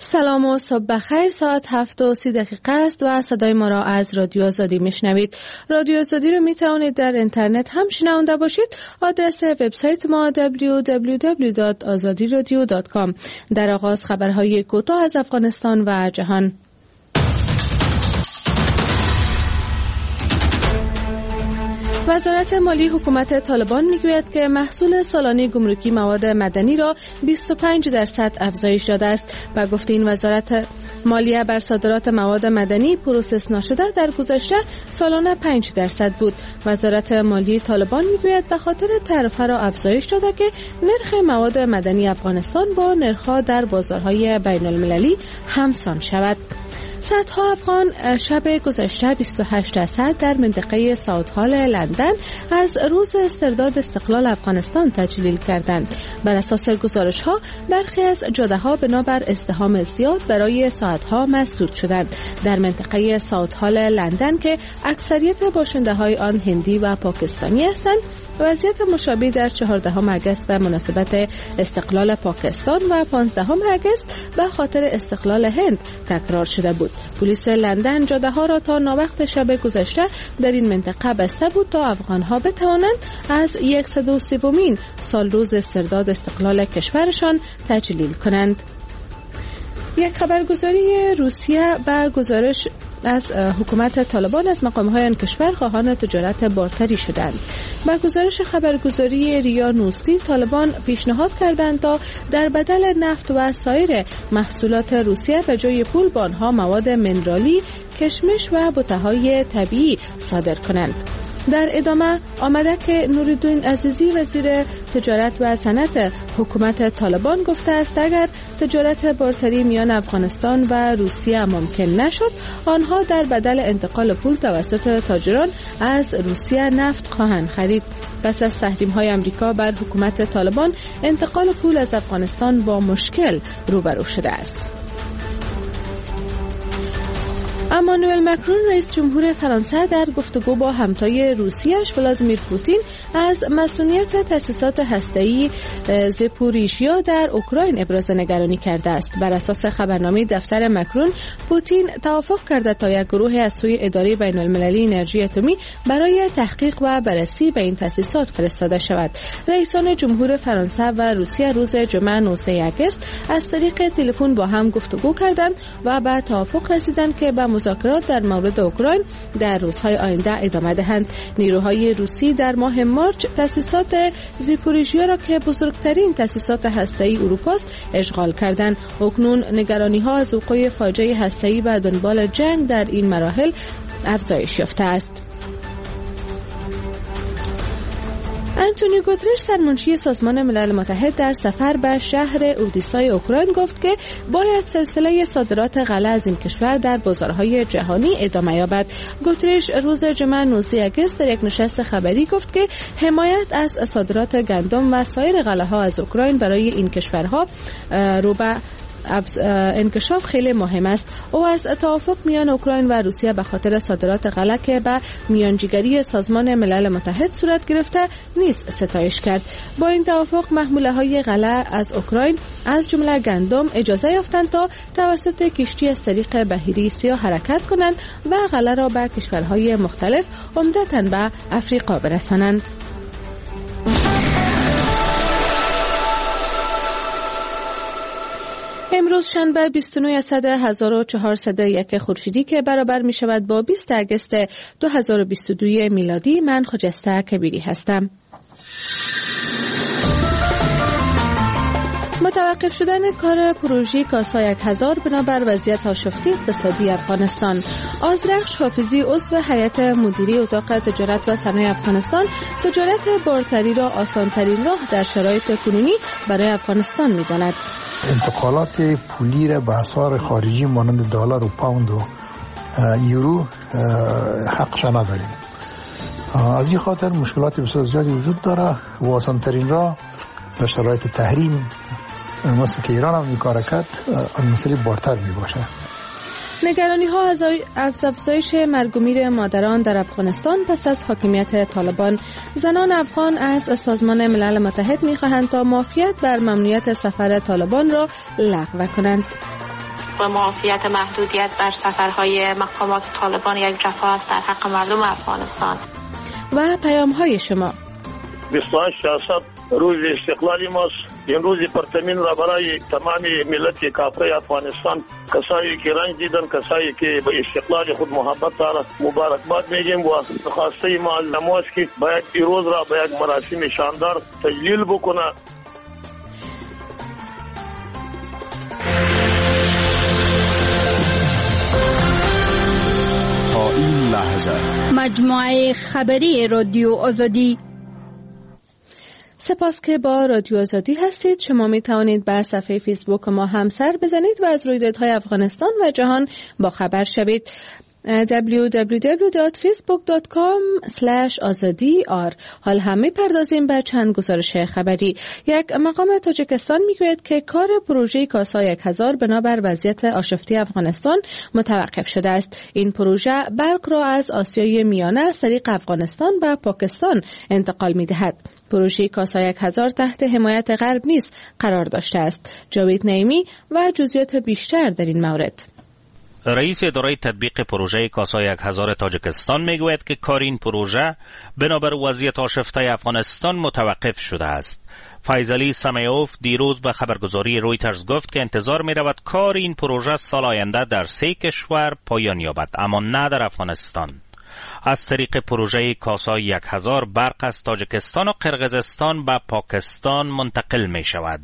سلام و صبح بخیر. ساعت 7:30 است و صدای ما را از رادیو آزادی میشنوید. رادیو آزادی رو میتوانید در اینترنت هم شنونده باشید. آدرس وبسایت ما www.azadiradio.com. در آغاز خبرهای کوتاه از افغانستان و جهان. وزارت مالی حکومت طالبان میگوید که محصول سالانه گمرکی مواد مدنی را 25% افزایش داده است. با گفته این وزارت مالیه بر صادرات مواد مدنی پروسس نشده در گذشته سالانه 5% بود. وزارت مالی طالبان میگوید به خاطر تعرفه را افزایش داده که نرخ مواد مدنی افغانستان با نرخ‌ها در بازارهای بین المللی همسان شود. صدها افغان شب گذشته 28 اسد در منطقه ساوت هال لندن از روز استرداد استقلال افغانستان تجلیل کردند. بر اساس گزارش‌ها برخی از جاده‌ها بنابر ازدحام زیاد برای ساعت‌ها مسدود شدند. در منطقه ساوت هال لندن که اکثریت باشنده‌های آن هندی و پاکستانی هستند، وضعیت مشابه در 14 اگست به مناسبت استقلال پاکستان و 15 اگست به خاطر استقلال هند تکرار شده بود. پلیس لندن جاده‌ها را تا ناوقت شب گذشته در این منطقه بسته بود تا افغان‌ها بتوانند از 103مین سال روز استرداد استقلال کشورشان تجلیل کنند. یک خبرگزاری روسیه به گزارش از حکومت طالبان از مقام‌های آن کشور خواهان تجارت بارتری شدند. با گزارش خبرگزاری ریا نوستی، طالبان پیشنهاد کردند تا در بدل نفت و سایر محصولات روسیه به جای پول به آنها مواد منرالی، کشمش و بوته‌های طبیعی صادر کنند. در ادامه آمده که نوریالدین عزیزی وزیر تجارت و صنعت حکومت طالبان گفته است اگر تجارت بارتری میان افغانستان و روسیه ممکن نشد، آنها در بدل انتقال پول توسط تاجران از روسیه نفت خواهند خرید. پس از تحریم‌های آمریکا بر حکومت طالبان، انتقال پول از افغانستان با مشکل روبرو شده است. امانوئل مکرون رئیس جمهور فرانسه در گفتگو با همتای روسیه‌اش ولادیمیر پوتین از مسئولیت تأسیسات هسته‌ای زاپوریژیا در اوکراین ابراز نگرانی کرده است. بر اساس خبرنامه دفتر مکرون، پوتین توافق کرده تا یک گروه از سوی اداره بین‌المللی انرژی اتمی برای تحقیق و بررسی به این تأسیسات فرستاده شود. رئیسان جمهور فرانسه و روسیه روز جمعه 19 اگست از طریق تلفن با هم گفتگو کردند و به توافق رسیدند که به مذاکرات در مورد اوکراین در روزهای آینده ادامه دهند. نیروهای روسی در ماه مارچ تأسیسات زاپوریژیا را که بزرگترین تأسیسات هسته‌ای اروپا است اشغال کردند. اکنون نگرانی‌ها از وقوع فاجعه هسته‌ای و دنبال جنگ در این مراحل افزایش یافته است. آنتونیو گوترش سرمنشی سازمان ملل متحد در سفر به شهر اودیسای اوکراین گفت که باید سلسله صادرات غله از این کشور در بازارهای جهانی ادامه یابد. گوترش روز جمعه 19 اگست در یک نشست خبری گفت که حمایت از صادرات گندم و سایر غله‌ها از اوکراین برای این کشورها رو به انکشاف خیلی مهم است. او از توافق میان اوکراین و روسیه به خاطر صادرات غله که به میانجیگری سازمان ملل متحد صورت گرفته نیز ستایش کرد. با این توافق محموله‌های غله از اوکراین از جمله گندم اجازه یافتند تا توسط کشتی از طریق بحیره سیاه حرکت کنند و غله را به کشورهای مختلف عمدتاً به افریقا برسانند. امروز شنبه 29 اسد 1401 خورشیدی که برابر می شود با 20 اگست 2022 میلادی، من خجسته کبیری هستم. متوقف شدن کار پروژه کاسا 1000 بنابر وضعیت آشفته اقتصادی افغانستان. آذرخش حافظی عضو هیئت مدیره اتاق تجارت و صنایع افغانستان تجارت بارتری را آسان‌ترین راه در شرایط کنونی برای افغانستان می‌داند. انتقالات پولی را به اسعار خارجی مانند دلار و پوند و یورو حقش نداریم. از این خاطر مشکلات بسیار زیادی وجود داره و آسان‌ترین راه در شرایط تحریم مثل که ایران هم کار کرد مسئله بارتر می باشه. نگرانی ها از افزایش مرگ و میر مادران در افغانستان پس از حاکمیت طالبان. زنان افغان از سازمان ملل متحد می خواهند تا معافیت بر ممنوعیت سفر طالبان را لغو کنند. و معافیت محدودیت بر سفرهای مقامات طالبان یک جفا است در حق مردم افغانستان. و پیام‌های شما 28 روز استقلال ماست. این روز پرتمین را برای تمام ملت کافر افغانستان، کسایی که رنج دیدن، کسایی که به استقلال خود محبت دارند، مبارکباد میگیم و خواسته معلم است که باید این روز را به یک مراسم شاندار تجلیل بکنه. تا این لحظه مجموعه خبری رادیو آزادی. سپاس که با رادیو آزادی هستید. شما می توانید بر صفحه فیسبوک ما هم سر بزنید و از رویدادهای افغانستان و جهان با خبر شوید. www.facebook.com/azadi.ir. حال هم می‌پردازیم به چند گزارش خبری. یک مقام تاجیکستان میگوید که کار پروژه کاسا 1000 بنابر وضعیت آشفته افغانستان متوقف شده است. این پروژه برق را از آسیای میانه از طریق افغانستان و پاکستان انتقال می‌دهد. پروژه کاسا 1000 تحت حمایت غرب نیز قرار داشته است. جاوید نعیمی و جزئیات بیشتر در این مورد. رئیس اداره تطبیق پروژه کاسا 1000 تاجیکستان میگوید که کار این پروژه بنابر وضعیت آشفته افغانستان متوقف شده است. فیضعلی سمیوف دیروز به خبرگزاری رویترز گفت که انتظار می رود کار این پروژه سال آینده در 3 کشور پایان یابد، اما نه در افغانستان. از طریق پروژه کاسا 1000 برق از تاجیکستان و قرقیزستان به پاکستان منتقل می شود.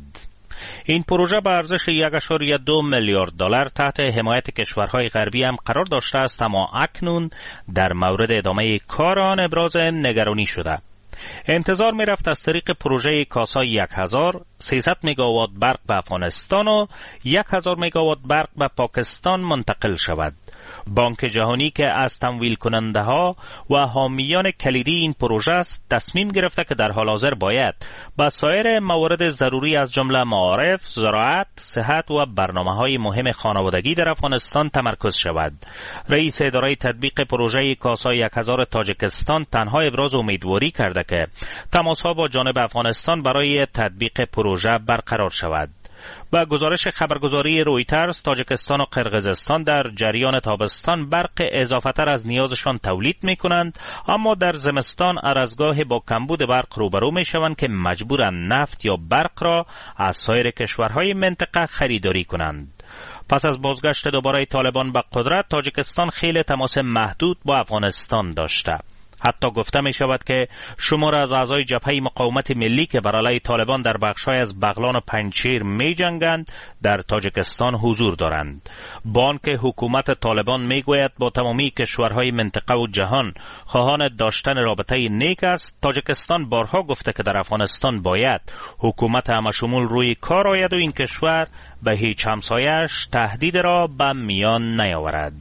این پروژه به ارزش 1.2 میلیارد دلار تحت حمایت کشورهای غربی هم قرار داشته است، اما اکنون در مورد ادامه کار آن ابراز نگرانی شده. انتظار می رفت از طریق پروژه کاسا 1000 300 مگاوات برق به افغانستان و 1000 مگاوات برق به پاکستان منتقل شود. بانک جهانی که از تمویل کننده ها و حامیان کلیدی این پروژه است تصمیم گرفته که در حال حاضر باید با سایر موارد ضروری از جمله معارف، زراعت، صحت و برنامه‌های مهم خانوادگی در افغانستان تمرکز شود. رئیس اداره تطبیق پروژه کاسا 1000 تاجیکستان تنها ابراز امیدواری کرده که تماس‌ها با جانب افغانستان برای تطبیق پروژه برقرار شود. با گزارش خبرگزاری رویترز، تاجیکستان و قرقیزستان در جریان تابستان برق اضافه‌تر از نیازشان تولید می‌کنند، اما در زمستان ارزگاه با کمبود برق روبرو می‌شوند که مجبورند نفت یا برق را از سایر کشورهای منطقه خریداری کنند. پس از بازگشت دوباره طالبان به قدرت، تاجیکستان خیلی تماس محدود با افغانستان داشته. حتی گفته می شود که شمار از اعضای جبهه مقاومت ملی که بر علیه طالبان در بخش‌های از بغلان و پنجشیر می جنگند در تاجیکستان حضور دارند. بانک حکومت طالبان می گوید با تمامی کشورهای منطقه و جهان خواهان داشتن رابطه نیک است. تاجیکستان بارها گفته که در افغانستان باید حکومت همشمول روی کار آید و این کشور به هیچ همسایه‌اش تهدید را به میان نیاورد.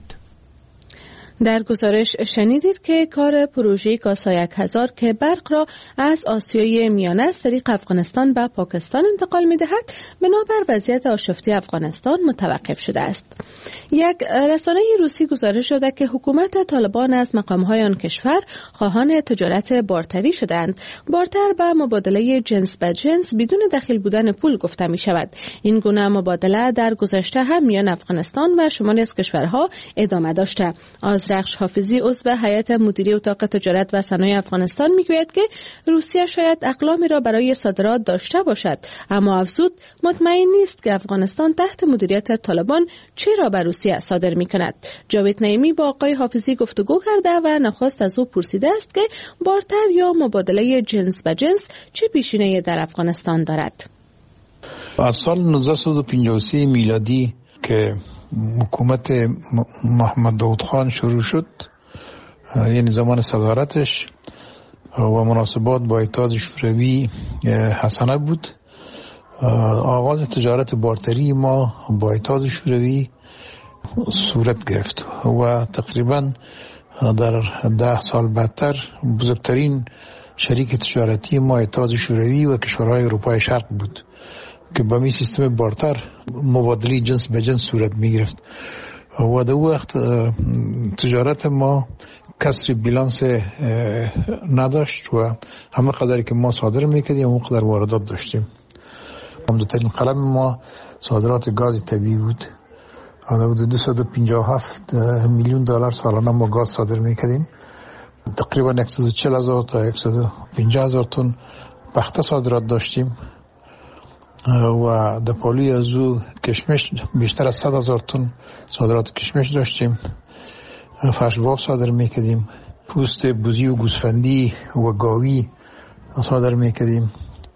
در گزارش شنیدید که کار پروژه کاسا 1000 که برق را از آسیای میانه از طریق افغانستان به پاکستان انتقال می‌دهد بنابر وضعیت آشفته افغانستان متوقف شده است. یک رسانه روسی گزارش شده که حکومت طالبان از مقام‌های آن کشور خواهان تجارت بارتری شدند. بارتر به مبادله جنس به جنس بدون دخیل بودن پول گفته می‌شود. این گونه مبادله در گذشته هم میان افغانستان و شمالی از کشورها ادامه داشته. رخش حافظی عضو هیئت مدیره اتاق تجارت و صنایع افغانستان میگوید که روسیه شاید اقلامی را برای صادرات داشته باشد، اما افزود مطمئن نیست که افغانستان تحت مدیریت طالبان چرا به روسیه صادر میکند. جاوید نعیمی با آقای حافظی گفتگو کرده و نخست از او پرسیده است که بارتر یا مبادله جنس به جنس چه پیشینه‌ای در افغانستان دارد. از سال 1953 میلادی که حکومت محمد داود خان شروع شد، یعنی زمان صدارتش و مناسبات با اتحاد شوروی حسنه بود، آغاز تجارت بارتری ما با اتحاد شوروی صورت گرفت و تقریبا در 10 سال بعدتر بزرگترین شریک تجارتی ما اتحاد شوروی و کشورهای اروپای شرق بود که با می سیستم بارتر مبادله جنس به جنس صورت می گرفت و در وقت تجارت ما کسر بیلانس نداشت و همه قدری که ما صادر میکردیم همه قدر واردات داشتیم. عمده‌ترین قلم ما صادرات گاز طبیعی بود حدود 257 میلیون دلار سالانه ما گاز صادر میکردیم. تقریبا 140,000 تا 150,000 تن پخته صادرات داشتیم و در پالوی از او کشمش بیشتر از 100,000 تن صادرات کشمش داشتیم. فرش‌باب صادر میکردیم، پوست بوزی و گوسفندی و گاوی صادر میکردیم،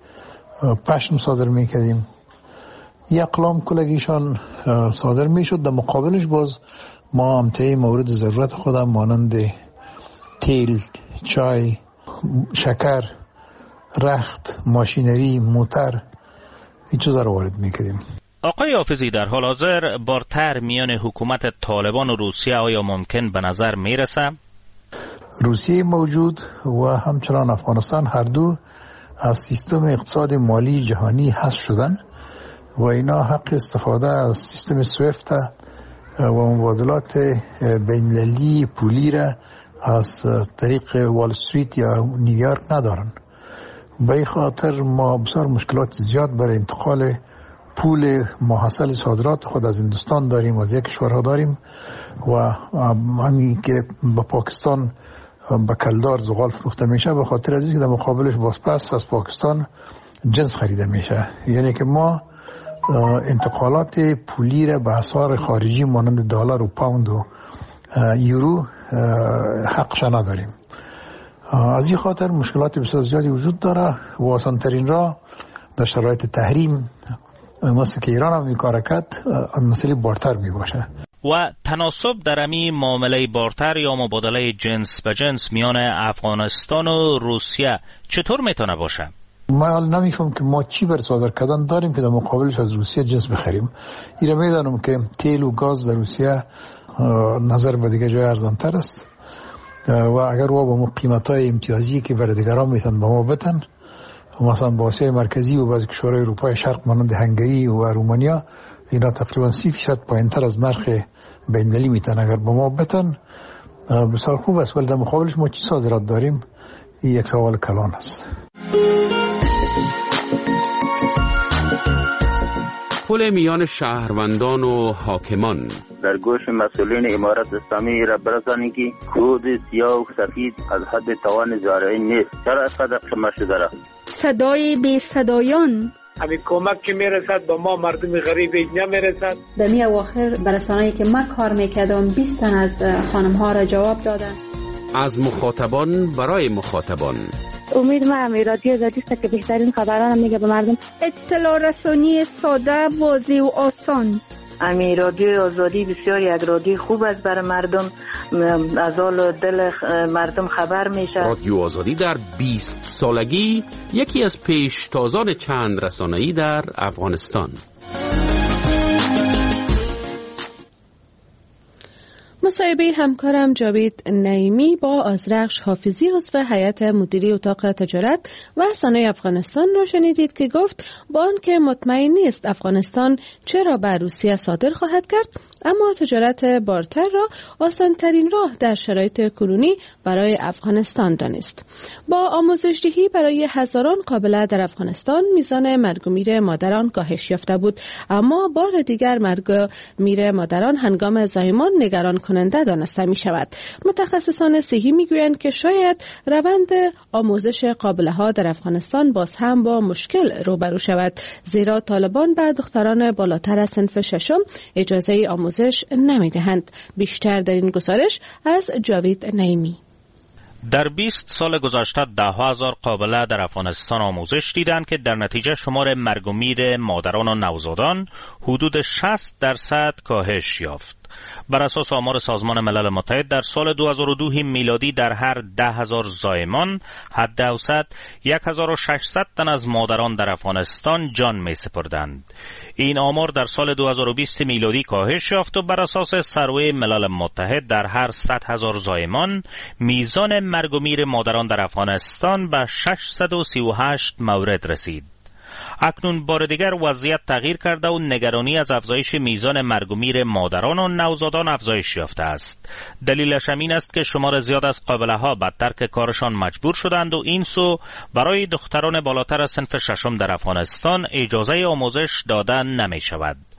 پشم صادر میکردیم. یک اقلام کلگیشان صادر میشد. در مقابلش باز ما امتحای مورد ضرورت خودم مانند تیل، چای، شکر، رخت، ماشینری، موتر این چیزا رو وارد میکردیم. آقای حافظی، در حال حاضر بارتر میان حکومت طالبان و روسیه آیا ممکن به نظر میرسه؟ روسیه موجود و همچنان افغانستان هر دو از سیستم اقتصاد مالی جهانی حذف شدن و اینا حق استفاده از سیستم سویفت و مبادلات بین‌المللی پولی را از طریق وال استریت یا نیویورک ندارن. به این خاطر ما بسیار مشکلات زیاد برای انتقال پول محصل صادرات خود از هندوستان داریم و از یک کشورها داریم و همین که به پاکستان به کلدار زغال فروخته میشه به خاطر از اینکه در مقابلش باز پس از پاکستان جنس خریده میشه. یعنی که ما انتقالات پولی را به اسعار خارجی مانند دلار و پوند و یورو حقش نداریم. از این خاطر مشکلات بسیار زیادی وجود داره و آسان ترین راه در شرایط تحریم مثل که ایران هم این کار کرد مسئله بارتر می باشه. و تناسب در امی معامله بارتر یا مبادله جنس به جنس میان افغانستان و روسیه چطور میتونه باشه؟ ما نمیفهم که ما چی بر صادر کردن داریم که در مقابلش از روسیه جنس بخریم. ایران میدانم که تیل و گاز در روسیه نظر به دیگه جای ارزانتر است و اگر با ما قیمتای امتیازی که برای دیگران میتن به ما بتن، مثلا با آسیای مرکزی و بعضی کشورهای اروپای شرق مانند هنگری و رومانیا اینا تقریبا 30% پایینتر از نرخ بین‌المللی میتن اگر به ما بتن بسیار خوب است. ولی در مقابلش ما چی صادرات داریم؟ این یک سوال کلان است. پل میان شهروندان و حاکمان در گوش مسئولین امارت اسلامی را برسانید که کود سیاه و سفید از حد توان زارعین نیست. چرا اینقدر شما شده را؟ صدای بی صدایان همین کمک که میرسد با ما مردم غریب نمیرسد. در می اواخر برسانه‌ای که من کار میکردم 20 تن از خانم ها را جواب دادن. از مخاطبان برای مخاطبان. امید ما رادیو آزادی است که بهترین خبران میگه به مردم. اطلاع رسانی ساده، واضح و آسان. رادیو آزادی بسیار یک رادیو خوب است برای مردم، از حال دل مردم خبر میشه. رادیو آزادی در 20 سالگی یکی از پیشتازان چند رسانه‌ای در افغانستان. مصاحبه همکارم جاوید نعیمی با آذرخش حافظی عضو هیئت مدیره اتاق تجارت و صنایع افغانستان را شنیدید که گفت با آنکه مطمئن نیست افغانستان چرا به روسیه صادر خواهد کرد، اما تجارت بارتر را آسان‌ترین راه در شرایط کنونی برای افغانستان دانست. با آموزش‌دهی برای هزاران قابله در افغانستان میزان مرگ و میر مادران کاهش یافته بود، اما بار دیگر مرگ و میر مادران هنگام زایمان نگران کننده دانسته می شود. متخصصان صحی می گویند که شاید روند آموزش قابله ها در افغانستان باز هم با مشکل روبرو شود، زیرا طالبان به دختران بالاتر از صنف ششم اجازه آموزش نمی دهند. بیشتر در این گزارش از جاوید نعیمی. در 20 سال گذشته 10,000 قابله در افغانستان آموزش دیدند که در نتیجه شمار مرگ و میر مادران و نوزادان حدود 60% کاهش یافت. بر اساس آمار سازمان ملل متحد در سال 2002 میلادی در هر 10,000 زایمان حد اوسط 1,600 تن از مادران در افغانستان جان می سپردند. این آمار در سال 2020 میلادی کاهش یافت و بر اساس سروه ملل متحد در هر 100,000 زایمان میزان مرگ و میر مادران در افغانستان به 638 مورد رسید. اکنون بار دیگر وضعیت تغییر کرده و نگرانی از افزایش میزان مرگ و میر مادران و نوزادان افزایش یافته است. دلیلش این است که شمار زیاد از قابله ها به ترک کارشان مجبور شدند و این سو برای دختران بالاتر از صنف ششم در افغانستان اجازه آموزش داده نمی شود.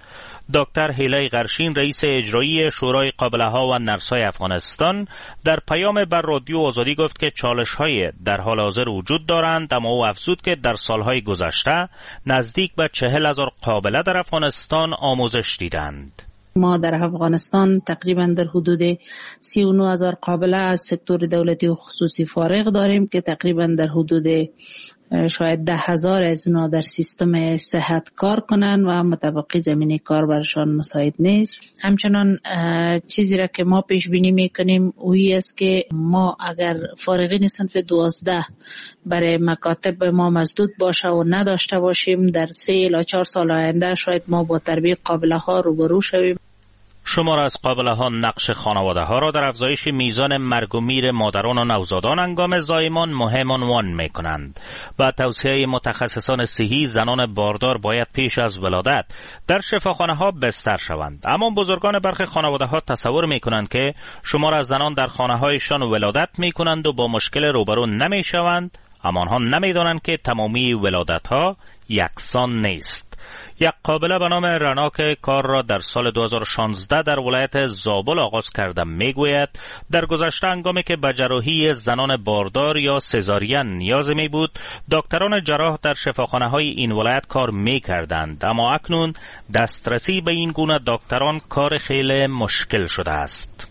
دکتر هیلای غرشین رئیس اجرایی شورای قابله‌ها و نرس‌های افغانستان در پیام بر رادیو آزادی گفت که چالش‌های در حال حاضر وجود دارند، اما او افزود که در سالهای گذشته نزدیک به 40,000 قابله در افغانستان آموزش دیدند. ما در افغانستان تقریبا در حدود 39,000 قابله از سکتور دولتی و خصوصی فارغ داریم که تقریبا در حدود شاید 10,000 از اونا در سیستم صحت کار کنن و متبقی زمینه کار برشان مساعد نیست. همچنان چیزی را که ما پیش بینی میکنیم اویی است که ما اگر فارغین صنف 12 برای مکاتب ما مسدود باشه و نداشته باشیم، در 3 الی 4 سال آینده شاید ما با تربیت قابله ها روبرو شویم. شمار از قابله ها نقش خانواده ها را در افزایش میزان مرگ و میر مادران و نوزادان هنگام زایمان مهم عنوان می کنند. با توصیه متخصصان صحی زنان باردار باید پیش از ولادت در شفاخانه ها بستر شوند. اما بزرگان برخی خانواده ها تصور می کنند که شمار از زنان در خانه هایشان ولادت می کنند و با مشکل روبرو نمی شوند، اما آنها نمی دانند که تمامی ولادت ها یکسان نیست. یک قابله به نام رنا که کار را در سال 2016 در ولایت زابل آغاز کرده میگوید در گذشته هنگامی که به جراحی زنان باردار یا سزارین نیاز می بود، دکتران جراح در شفاخانه های این ولایت کار می کردند، اما اکنون دسترسی به این گونه دکتران کار خیلی مشکل شده است.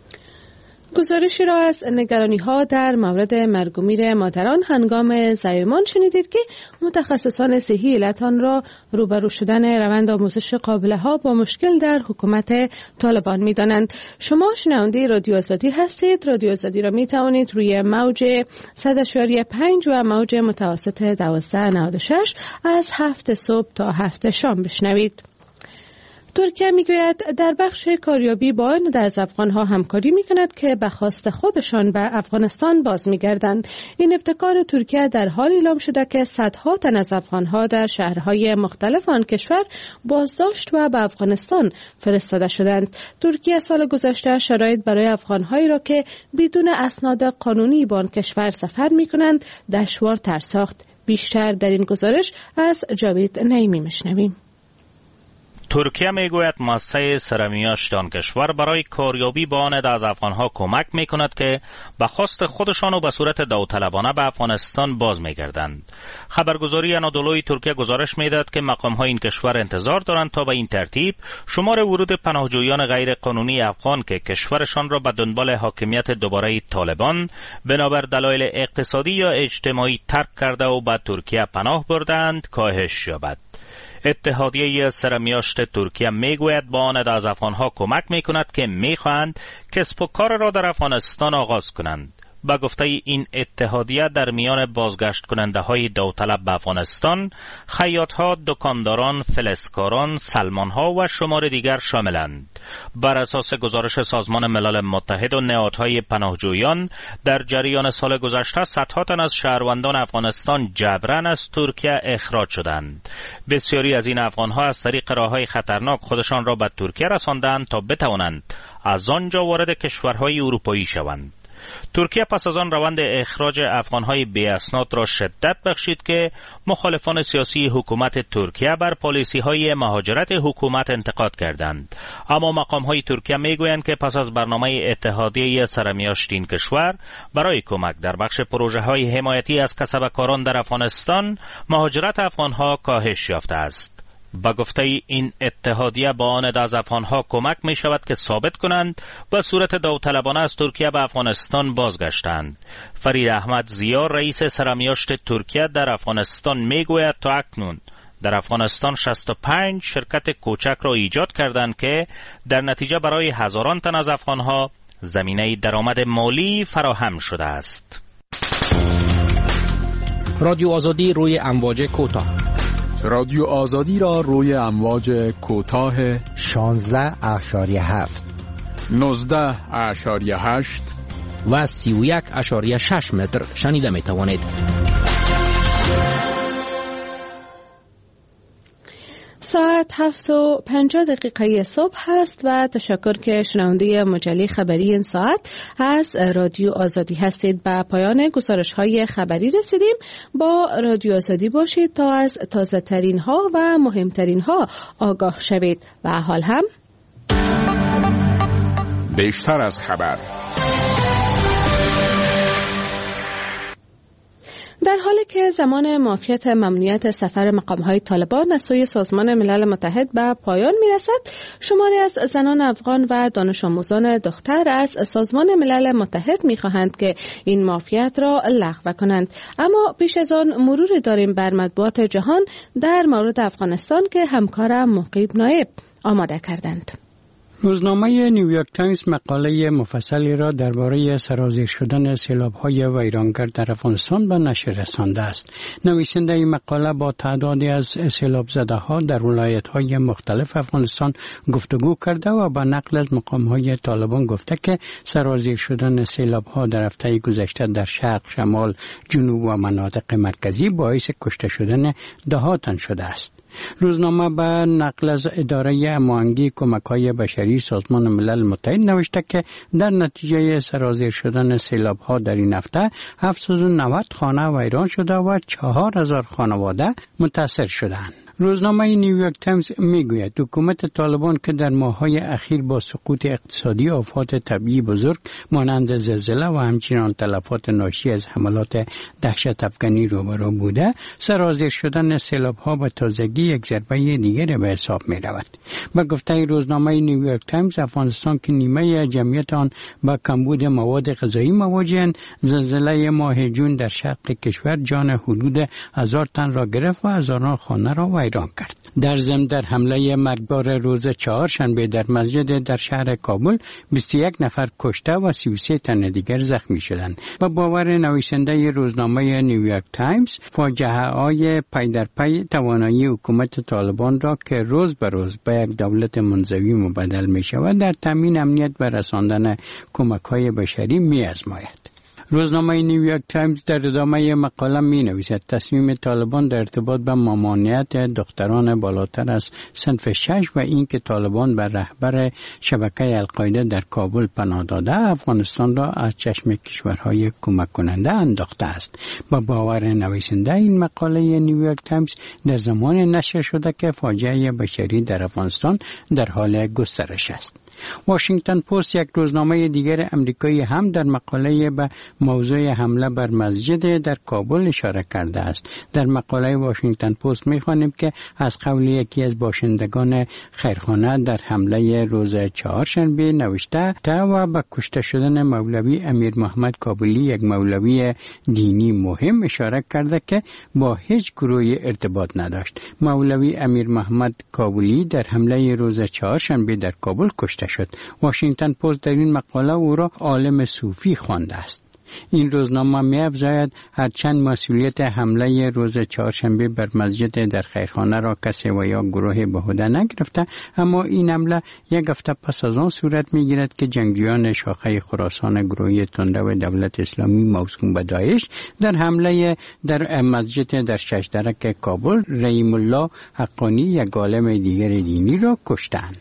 گزارشی را از نگرانی‌ها در مورد مرگ و میر مادران هنگام زایمان شنیدید که متخصصان صحی علتان را روبرو شدن روند آموزش قابله‌ها با مشکل در حکومت طالبان می‌دانند. شما شنونده رادیو آزادی هستید. رادیو آزادی را می‌توانید روی موج 100.5 و موج متوسط 1296 از 7 صبح تا 7 شام بشنوید. ترکیه میگوید در بخش کاریابی با آن از افغانها همکاری میکند که به خواست خودشان به افغانستان باز میگردند. این ابتکار ترکیه در حال اعلام شده که صدها تن از افغانها در شهرهای مختلف آن کشور بازداشت و به افغانستان فرستاده شدند. ترکیه سال گذشته شرایط برای افغانهایی را که بدون اسناد قانونی به آن کشور سفر میکنند دشوارتر ساخت. بیشتر در این گزارش از جاوید نعیمی میشنویم. ترکیه میگوید مؤسسه سرمیاشت آن کشور برای کاریابی با آن از افغانها کمک میکند که به خواست خودشان و به صورت داوطلبانه به افغانستان باز میگردند. خبرگزاری انادولوی ترکیه گزارش میداد که مقامهای این کشور انتظار دارند تا به این ترتیب شمار ورود پناهجویان غیر قانونی افغان که کشورشان را به دنبال حاکمیت دوباره طالبان بنابر دلایل اقتصادی یا اجتماعی ترک کرده و به ترکیه پناه بردند کاهش یابد. اتحادیه سرمیاشت ترکیه میگوید با آن از افغانها کمک میکند که میخواهند کسب و کار را در افغانستان آغاز کنند. با گفته این اتحادیه در میان بازگشت کننده های داوطلب به افغانستان خیاط‌ها، دکانداران، فلزکاران، سلمان‌ها و شمار دیگر شاملند. بر اساس گزارش سازمان ملل متحد و نهادهای پناهجویان در جریان سال گذشته صدها تن از شهروندان افغانستان جبراً از ترکیه اخراج شدند. بسیاری از این افغان‌ها از طریق راه‌های خطرناک خودشان را به ترکیه رساندند تا بتوانند از آنجا وارد کشورهای اروپایی شوند. ترکیه پس از آن روند اخراج افغانهای بی اسناد را شدت بخشید که مخالفان سیاسی حکومت ترکیه بر پالیسی‌های مهاجرت حکومت انتقاد کردند. اما مقام‌های ترکیه میگویند که پس از برنامه اتحادیه سرمیاشت این کشور برای کمک در بخش پروژه‌های حمایتی از کسبکاران در افغانستان، مهاجرت افغانها کاهش یافته است. با گفته این اتحادیه با آن از افغانها کمک می شود که ثابت کنند به صورت داوطلبانه از ترکیه به افغانستان بازگشتند. فرید احمد زیا رئیس سرمیاشت ترکیه در افغانستان می گوید تا اکنون در افغانستان 65 شرکت کوچک را ایجاد کردند که در نتیجه برای هزاران تن از افغانها زمینه درآمد مالی فراهم شده است. رادیو آزادی روی امواج کوتاه. رادیو آزادی را روی امواج کوتاه 16.7 19.8 و 31.6 متر شنیده می توانید. ساعت 7:50 صبح هست و تشکر که شنونده مجله خبری این ساعت از رادیو آزادی هستید. به پایان گزارش‌های خبری رسیدیم. با رادیو آزادی باشید تا از تازه ترین ها و مهمترین ها آگاه شوید و حال هم بیشتر از خبر. در حالی که زمان معافیت ممنوعیت سفر مقام‌های طالبان از سوی سازمان ملل متحد به پایان می‌رسد، شماری از زنان افغان و دانش آموزان دختر از سازمان ملل متحد می‌خواهند که این معافیت را لغو کنند. اما پیش از آن مروری داریم بر مطبوعات جهان در مورد افغانستان که همکارم مقیب نایب آماده کردند. روزنامه نیویورک تایمز مقاله مفصلی را درباره سرازیر شدن سیلاب‌های ویرانگر در افغانستان به نشر رسانده است. نویسنده این مقاله با تعدادی از سیلاب زده‌ها در ولایت‌های مختلف افغانستان گفتگو کرده و با نقل از مقام‌های طالبان گفته که سرازیر شدن سیلاب‌ها در هفته گذشته در شرق، شمال، جنوب و مناطق مرکزی باعث کشته شدن ده‌ها تن شده است. روزنامه به نقل از اداره هماهنگی کمک‌های بشری سازمان ملل متحد نوشته که در نتیجه سرازیر شدن سیلاب‌ها در این هفته 790 خانه ویران شده و 4000 خانواده متاثر شدند. روزنامه نیویورک تایمز میگوید حکومت طالبان که در ماه‌های اخیر با سقوط اقتصادی، آفات طبیعی بزرگ مانند زلزله و همچنین تلفات ناشی از حملات دهشت افکنی روبرو بوده، سرازیر شدن سیلاب‌ها به تازگی یک ضربه دیگر به حساب می‌رود. با گفته روزنامه نیویورک تایمز، افغانستان که نیمه جمعیت آن با کمبود مواد غذایی مواجه‌اند، زلزله ماه جون در شرق کشور جان حدود 1000 تن را گرفت و هزاران خانه را ویران کرد. در ضمن در حمله مرگبار روز چهارشنبه در مسجد در شهر کابل 21 نفر کشته و 33 تن دیگر زخمی شدند. با باور نویسنده روزنامه نیویورک تایمز، فاجعه‌های پی در پی توانایی حکومت طالبان را که روز به روز به یک دولت منزوی مبدل می شود در تامین امنیت و رساندن کمک‌های بشری می آزماید. روزنامه نیویورک تایمز در ادامه مقاله می نویسد تصمیم طالبان در ارتباط به ممانعت دختران بالاتر از صنف 6 و اینکه طالبان به رهبر شبکه القاعده در کابل پناه داده افغانستان را از چشم کشورهای کمک کننده انداخته است. با باور نویسنده این مقاله نیویورک تایمز در زمان نشر شده که فاجعه بشری در افغانستان در حال گسترش است. واشنگتن پست، یک روزنامه دیگر امریکایی، هم در مقاله به موضوع حمله بر مسجد در کابل اشاره کرده است. در مقاله واشنگتن پست می‌خوانیم که از قول یکی از باشندگان خیرخانه در حمله روز چهارشنبه نوشته و به کشته شدن مولوی امیر محمد کابلی، یک مولوی دینی مهم، اشاره کرده که با هیچ گروهی ارتباط نداشت. مولوی امیر محمد کابلی در حمله روز چهارشنبه در کابل کشته شد. واشنگتن پست در این مقاله او را عالم صوفی خوانده است. این روزنامه می‌افزاید هرچند مسئولیت حمله روز چهارشنبه بر مسجد در خیرخانه را کسی و یا گروه به عهده نگرفته، اما این حمله یک هفته پس از آن صورت می‌گیرد که جنگجویان شاخه خراسان گروهی تندرو دولت اسلامی موسوم به داعش در حمله در مسجد در ششدرک کابل رحیم الله حقانی، یک عالم دیگر دینی را کشتند.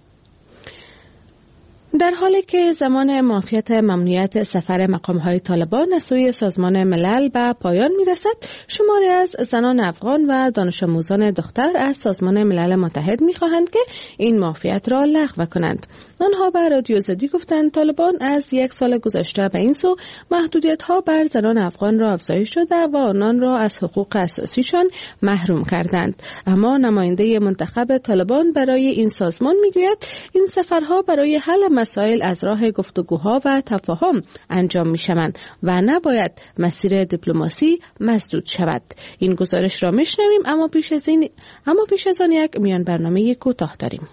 در حالی که زمان معافیت ممنوعیت سفر مقام‌های طالبان از سوی سازمان ملل به پایان می‌رسد، شماری از زنان افغان و دانش آموزان دختر از سازمان ملل متحد می‌خواهند که این معافیت را لغو کنند. آنها به رادیو آزادی گفتند طالبان از یک سال گذشته به این سو محدودیت‌ها بر زنان افغان را افزایش داده و آنان را از حقوق اساسیشان محروم کردند. اما نماینده منتخب طالبان برای این سازمان می‌گوید این سفرها برای حل مسائل از راه گفتگوها و تفاهم انجام می‌شوند و نباید مسیر دیپلماسی مسدود شود. این گزارش را میشنویم، اما پیش از آن یک میان برنامه کوتاه داریم.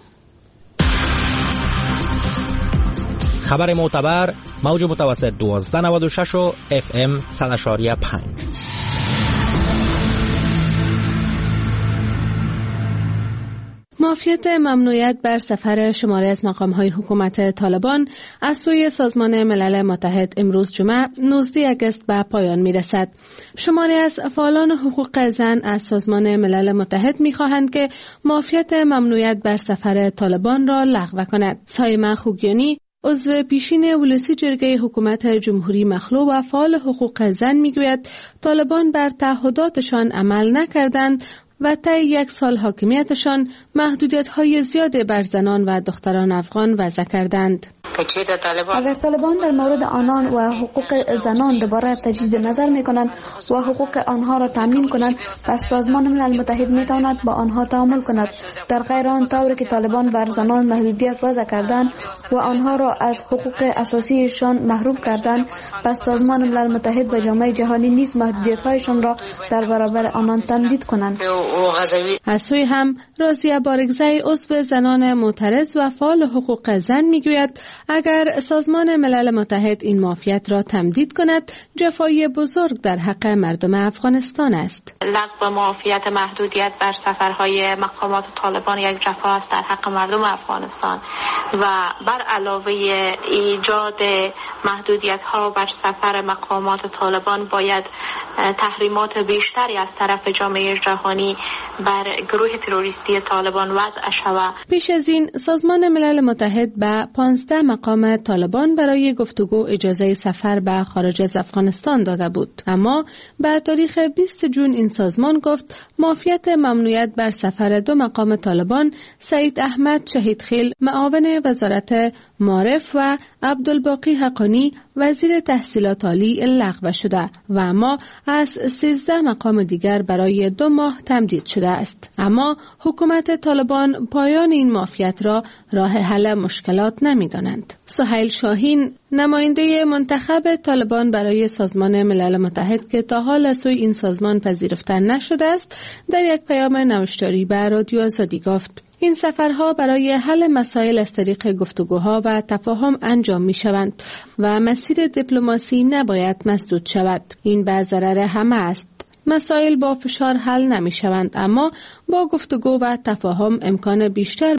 خبر معتبر، موج متوسط 1296 و FM 100.5. مافیت ممنوعیت بر سفر شماری از مقام‌های حکومت طالبان از سوی سازمان ملل متحد امروز جمعه 19 آگوست به پایان می‌رسد. شماری از فعالان حقوق زن از سازمان ملل متحد می‌خواهند که مافیت ممنوعیت بر سفر طالبان را لغو کند. سایمه خوگیانی، عضو پیشین ولسی جرگه حکومت جمهوری مخلوع و فعال حقوق زن میگوید طالبان بر تعهداتشان عمل نکردند و طی 1 سال حاکمیتشان محدودیت‌های زیاد بر زنان و دختران افغان وضع کردند. اگر طالبان در مورد آنان و حقوق زنان دوباره تجدید نظر میکنند و حقوق آنها را تامین کنند، پس سازمان ملل متحد میتواند با آنها تعامل کند. در غیر آن طوری که طالبان بر زنان محدودیت وضع کردند و آنها را از حقوق اساسیشان محروم کردند، پس سازمان ملل متحد و جامعه جهانی نیز محدودیت‌هایشان را در برابر آنان تمدید کنند. از سوی هم رازیه بارگزی، عضو زنان معترض و فعال حقوق زن میگوید اگر سازمان ملل متحد این مافیت را تمدید کند، جفای بزرگ در حق مردم افغانستان است. لغو مافیت محدودیت بر سفرهای مقامات طالبان یک جفا است در حق مردم افغانستان و بر علاوه ایجاد محدودیت ها بر سفر مقامات طالبان باید تحریمات بیشتری از طرف جامعه جهانی بر گروه تروریستی طالبان وضع شود. پیش از این سازمان ملل متحد به 15 مقام طالبان برای گفتگو اجازه سفر به خارج از افغانستان داده بود، اما به تاریخ 20 جون این سازمان گفت مافیت ممنوعیت بر سفر 2 مقام طالبان، سعید احمد شهیدخیل معاون وزارت معارف و عبدالباقی حقانی وزیر تحصیلات عالی لغو شده و اما از 13 مقام دیگر برای 2 ماه تمدید شده است. اما حکومت طالبان پایان این مافیت را راه حل مشکلات نمی‌دانند. سهیل شاهین، نماینده منتخب طالبان برای سازمان ملل متحد که تا حال از سوی این سازمان پذیرفته نشده است، در یک پیام نوشتاری به رادیو آزادی گفت این سفرها برای حل مسائل از طریق گفتگوها و تفاهم انجام می شوند و مسیر دیپلماسی نباید مسدود شود. این به ضرر همه است. مسائل با فشار حل نمی شوند، اما با گفتگو و تفاهم امکان بیشتر